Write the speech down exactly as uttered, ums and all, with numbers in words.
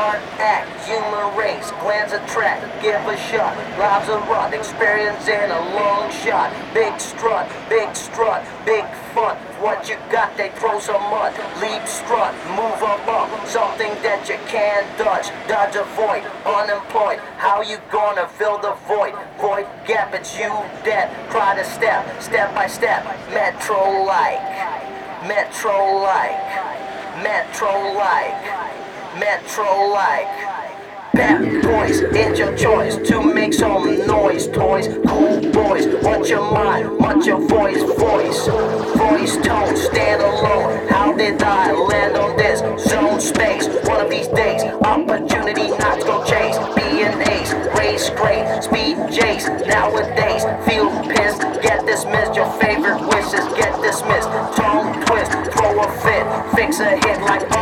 Art, act, human race, glands attract, give a shot, lives a run, experience in a long shot. Big strut, big strut, big fun. What you got, they throw some mud. Leap strut, move up up, something that you can't dodge. Dodge a void, unemployed. How you gonna fill the void? Void gap, it's you dead. Try to step, step by step, metro-like, metro-like, metro-like, metro-like. Bad boys, it's your choice to make some noise, toys, cool boys. What's your mind? What's your voice? Voice, voice tone, stand alone. How did I land on this zone space? One of these days, opportunity not to chase. Be an ace, race great, speed chase. Nowadays, feel pissed, get dismissed. Your favorite wishes get dismissed. Tongue twist, throw a fit, fix a hit like